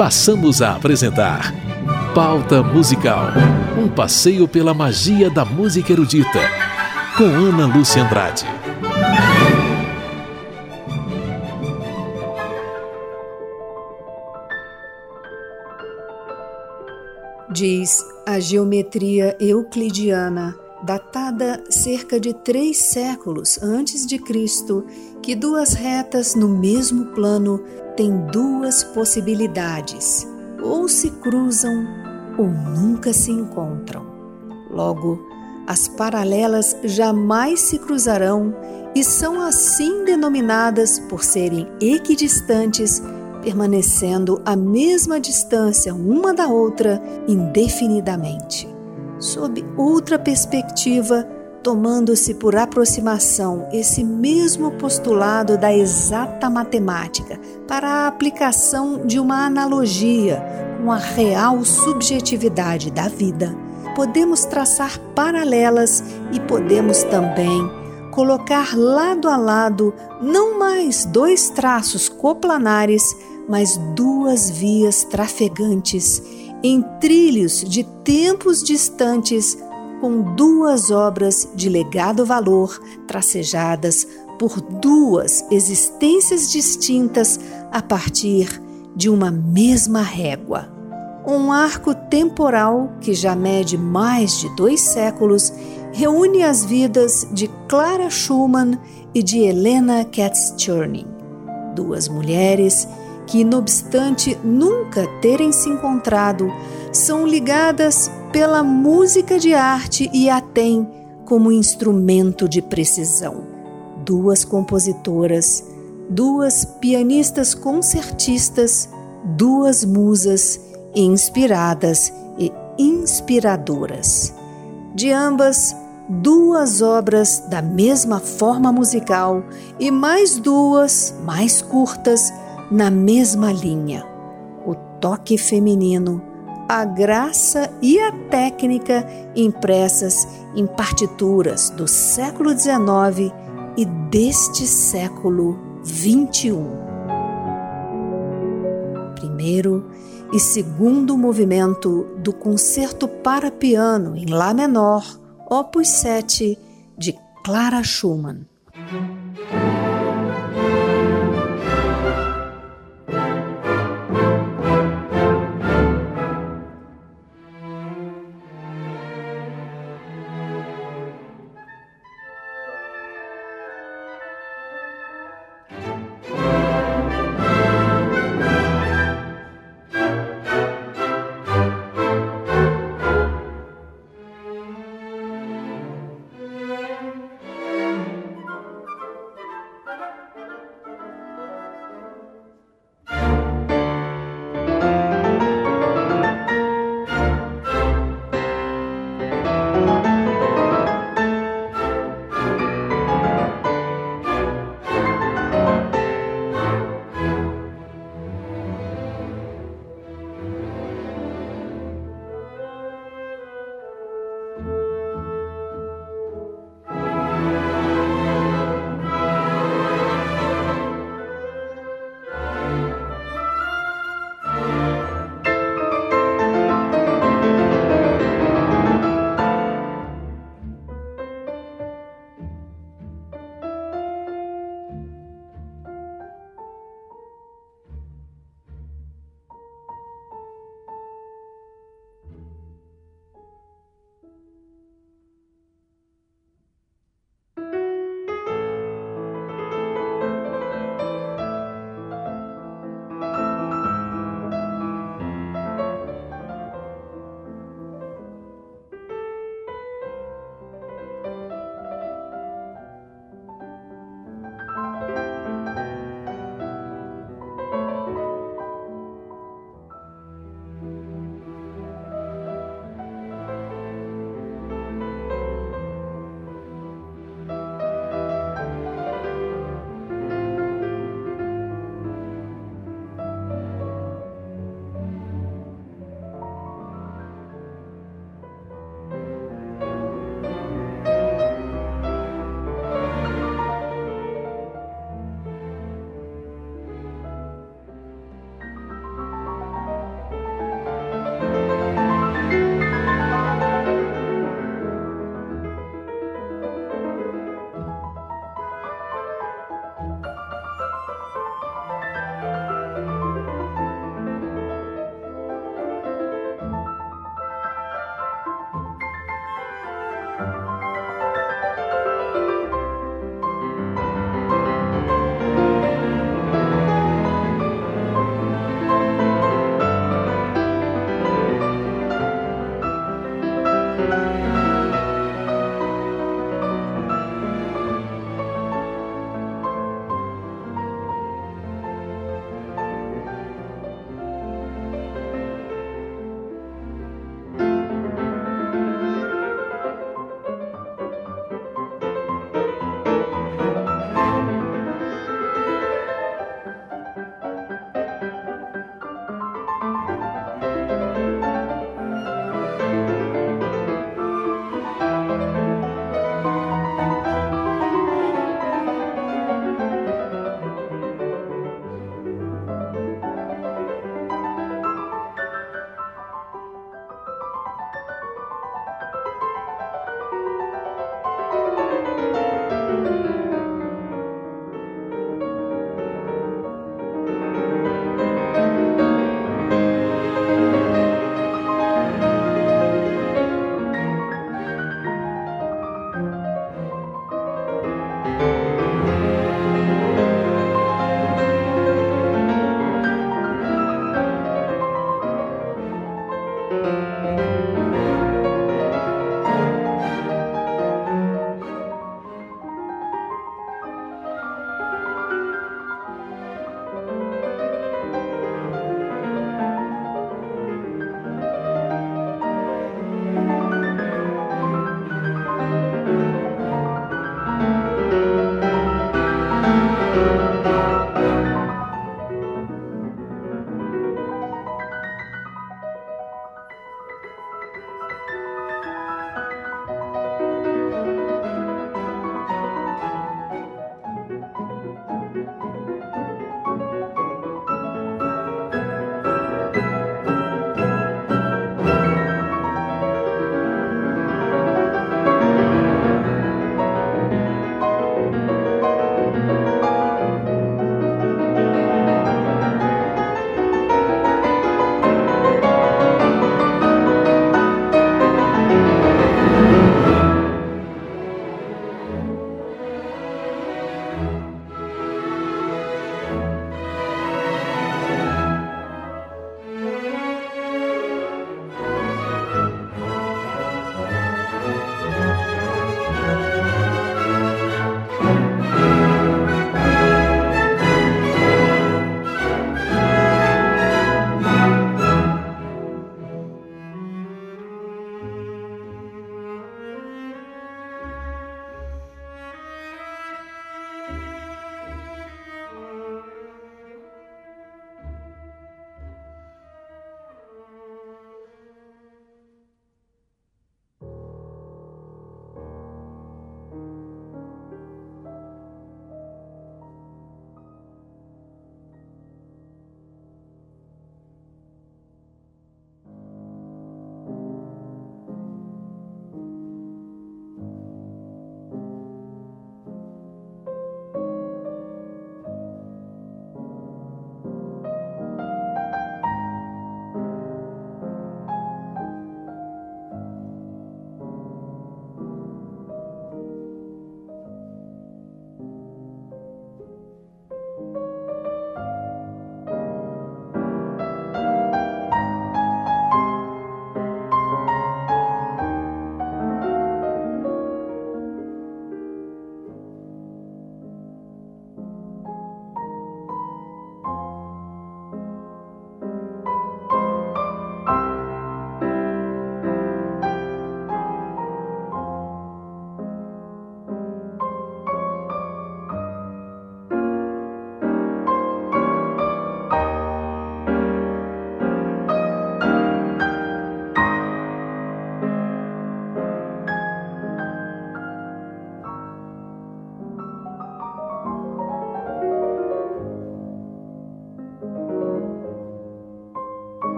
passamos a apresentar Pauta Musical, um passeio pela magia da música erudita, com Ana Lúcia Andrade. Diz a geometria euclidiana, datada cerca de 3 séculos antes de Cristo, que 2 retas no mesmo plano têm 2 possibilidades, ou se cruzam ou nunca se encontram. Logo, as paralelas jamais se cruzarão e são assim denominadas por serem equidistantes, permanecendo à mesma distância uma da outra indefinidamente. Sob outra perspectiva, tomando-se por aproximação esse mesmo postulado da exata matemática para a aplicação de uma analogia com a real subjetividade da vida, podemos traçar paralelas e podemos também colocar lado a lado não mais 2 traços coplanares, mas 2 vias trafegantes em trilhos de tempos distantes, com 2 obras de legado valor tracejadas por 2 existências distintas a partir de uma mesma régua. Um arco temporal que já mede mais de 2 séculos reúne as vidas de Clara Schumann e de Helena Katz-Churning, 2 mulheres que, não obstante nunca terem se encontrado, são ligadas pela música de arte e a têm como instrumento de precisão. 2 compositoras, 2 pianistas concertistas, 2 musas inspiradas e inspiradoras. De ambas, 2 obras da mesma forma musical e mais 2, mais curtas, na mesma linha. O toque feminino, a graça e a técnica impressas em partituras do século XIX e deste século XXI. Primeiro e segundo movimento do Concerto para Piano em Lá menor, Opus 7, de Clara Schumann.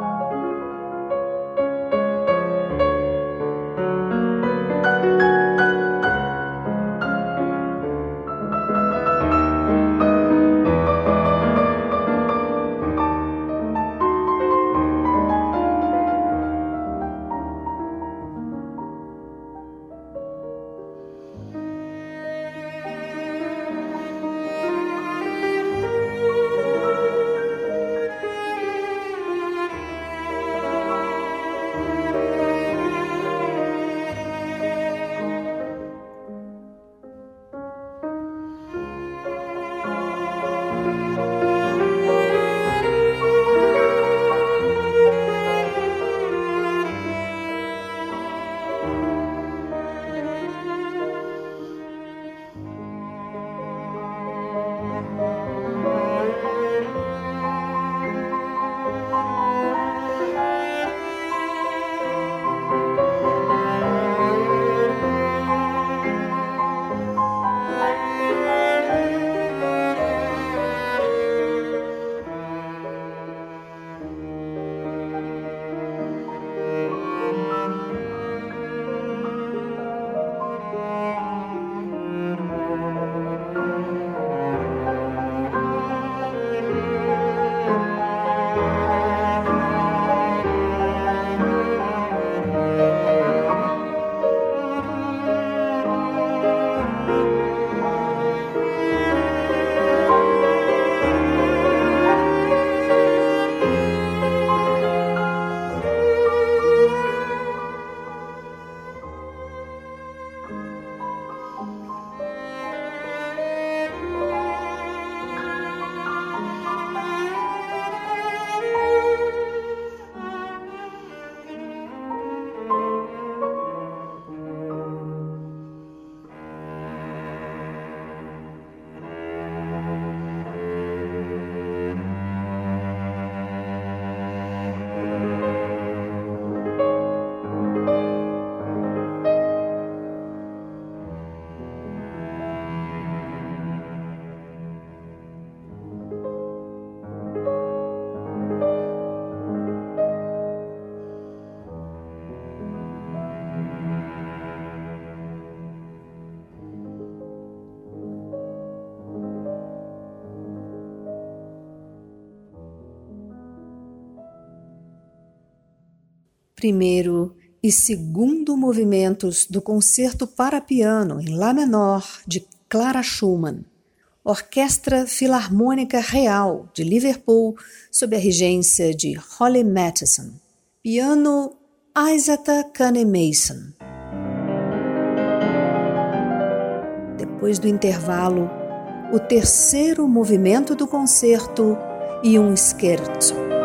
Primeiro e segundo movimentos do Concerto para Piano em Lá menor de Clara Schumann, Orquestra Filarmônica Real de Liverpool sob a regência de Holly Mathieson, piano Isata Kane-Mason. Depois do intervalo, o terceiro movimento do concerto e um scherzo.